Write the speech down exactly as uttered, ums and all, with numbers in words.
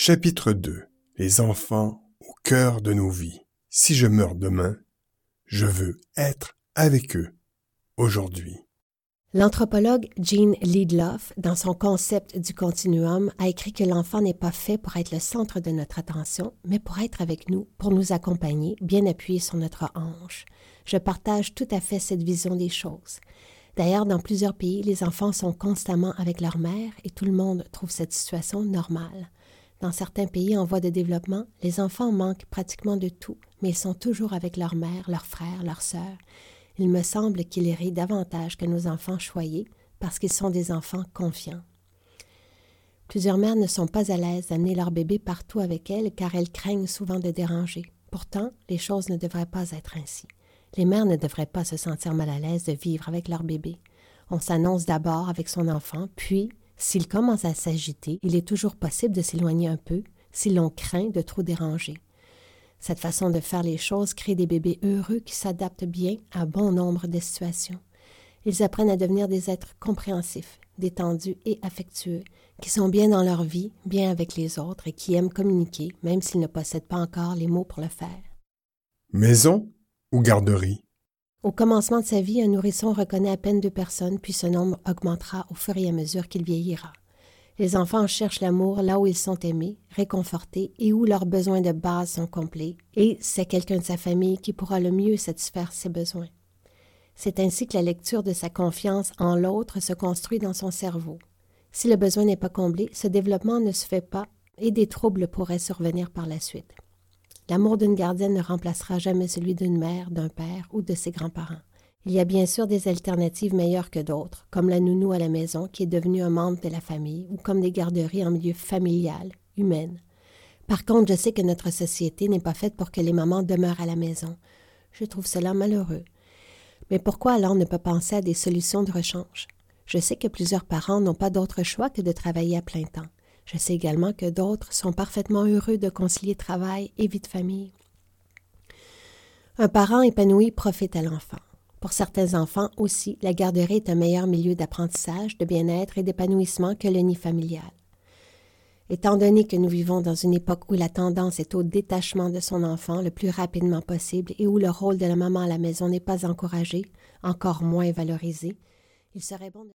Chapitre deux. Les enfants au cœur de nos vies. Si je meurs demain, je veux être avec eux aujourd'hui. L'anthropologue Jean Liedloff, dans son concept du continuum, a écrit que l'enfant n'est pas fait pour être le centre de notre attention, mais pour être avec nous, pour nous accompagner, bien appuyé sur notre hanche. Je partage tout à fait cette vision des choses. D'ailleurs, dans plusieurs pays, les enfants sont constamment avec leur mère et tout le monde trouve cette situation normale. Dans certains pays en voie de développement, les enfants manquent pratiquement de tout, mais ils sont toujours avec leur mère, leurs frères, leurs sœurs. Il me semble qu'ils rient davantage que nos enfants choyés parce qu'ils sont des enfants confiants. Plusieurs mères ne sont pas à l'aise d'amener leur bébé partout avec elles car elles craignent souvent de déranger. Pourtant, les choses ne devraient pas être ainsi. Les mères ne devraient pas se sentir mal à l'aise de vivre avec leur bébé. On s'annonce d'abord avec son enfant, puis, s'il commence à s'agiter, il est toujours possible de s'éloigner un peu si l'on craint de trop déranger. Cette façon de faire les choses crée des bébés heureux qui s'adaptent bien à bon nombre de situations. Ils apprennent à devenir des êtres compréhensifs, détendus et affectueux, qui sont bien dans leur vie, bien avec les autres et qui aiment communiquer, même s'ils ne possèdent pas encore les mots pour le faire. Maison ou garderie? Au commencement de sa vie, un nourrisson reconnaît à peine deux personnes, puis ce nombre augmentera au fur et à mesure qu'il vieillira. Les enfants cherchent l'amour là où ils sont aimés, réconfortés et où leurs besoins de base sont complets, et c'est quelqu'un de sa famille qui pourra le mieux satisfaire ses besoins. C'est ainsi que la lecture de sa confiance en l'autre se construit dans son cerveau. Si le besoin n'est pas comblé, ce développement ne se fait pas et des troubles pourraient survenir par la suite. L'amour d'une gardienne ne remplacera jamais celui d'une mère, d'un père ou de ses grands-parents. Il y a bien sûr des alternatives meilleures que d'autres, comme la nounou à la maison qui est devenue un membre de la famille ou comme des garderies en milieu familial, humaine. Par contre, je sais que notre société n'est pas faite pour que les mamans demeurent à la maison. Je trouve cela malheureux. Mais pourquoi alors ne pas penser à des solutions de rechange? Je sais que plusieurs parents n'ont pas d'autre choix que de travailler à plein temps. Je sais également que d'autres sont parfaitement heureux de concilier travail et vie de famille. Un parent épanoui profite à l'enfant. Pour certains enfants aussi, la garderie est un meilleur milieu d'apprentissage, de bien-être et d'épanouissement que le nid familial. Étant donné que nous vivons dans une époque où la tendance est au détachement de son enfant le plus rapidement possible et où le rôle de la maman à la maison n'est pas encouragé, encore moins valorisé, il serait bon de